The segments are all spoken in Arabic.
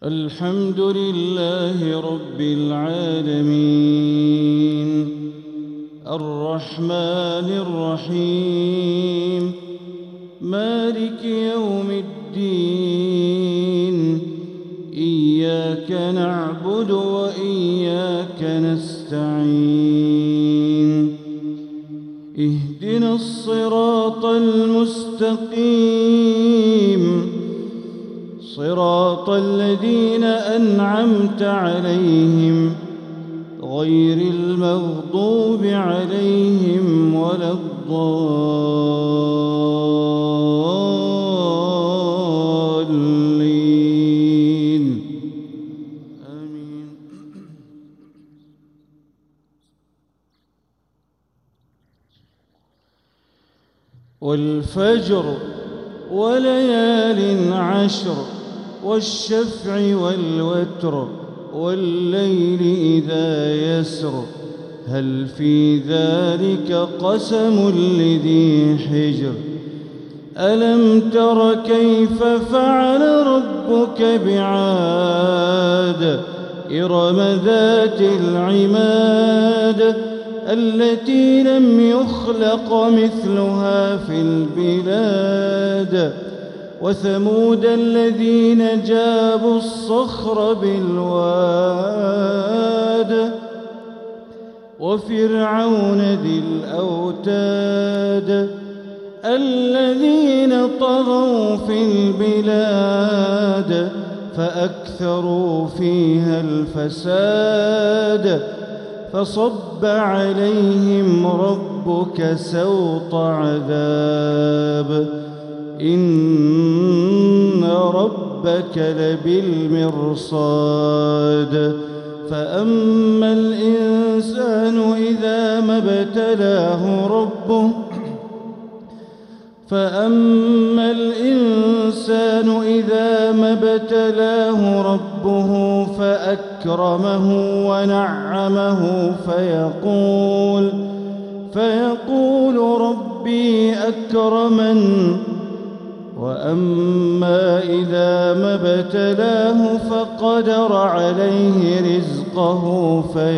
الحمد لله رب العالمين الرحمن الرحيم مالك يوم الدين إياك نعبد وإياك نستعين اهدنا الصراط المستقيم صراط الذين أنعمت عليهم غير المغضوب عليهم ولا الضالين آمين. والفجر وليال عشر والشفع والوتر والليل إذا يسر هل في ذلك قسم لذي حجر ألم تر كيف فعل ربك بعاد إرم ذات العماد التي لم يخلق مثلها في البلاد وثمود الذين جابوا الصخر بالواد وفرعون ذي الأوتاد الذين طغوا في البلاد فأكثروا فيها الفساد فصب عليهم ربك سوط عذاب إن ربك لبالمرصاد فأما الإنسان إذا ما ابتلاه ربه فأكرمه ونعمه فيقول ربي أكرمن وأما إذا ما ابتلاه فقدر عليه رزقه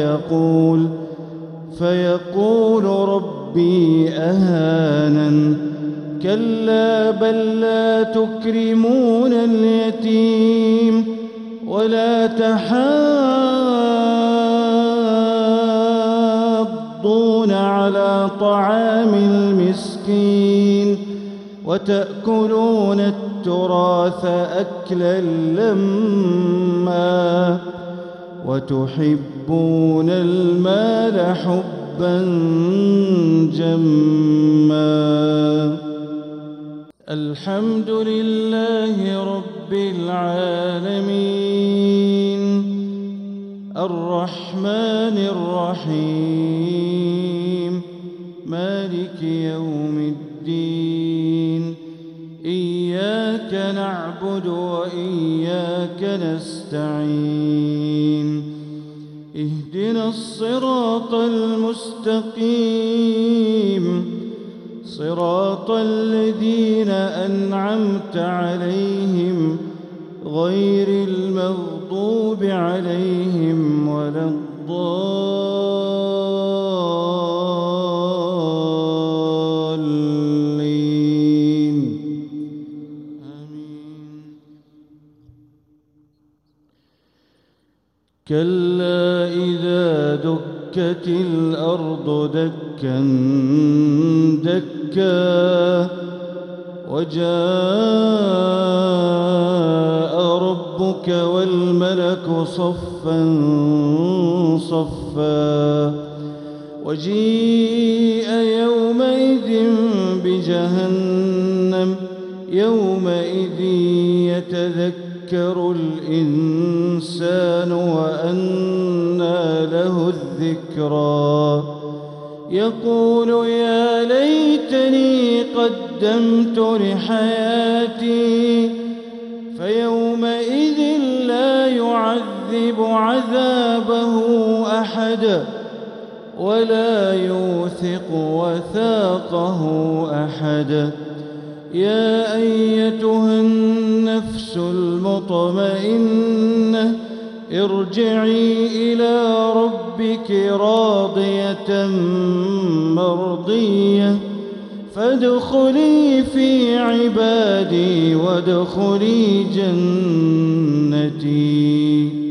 فيقول ربي أهانن كلا بل لا تكرمون اليتيم ولا تحاضون على طعام المسكين وتأكلون التراث أكلا لما وتحبون المال حبا جما الحمد لله رب العالمين الرحمن الرحيم مالك يوم الدين إياك نعبد وإياك نستعين اهدنا الصراط المستقيم صراط الذين أنعمت عليهم غير المغضوب عليهم ولا الضالين آمين. كلا إذا دكت الأرض دكا دكا وجاء ربك والملك صفا صفا وجيء يومئذ بجهنم يومئذ يتذكر الإنسان وأنى له الذكرى يقول يا ليتني قدمت لحياتي فيومئذ لا يعذب عذابه أحد ولا يوثق وثاقه أحد يا أيتها النفس المطمئنة ارجعي إلى ربك راضية مرضية فادخلي في عبادي وادخلي جنتي.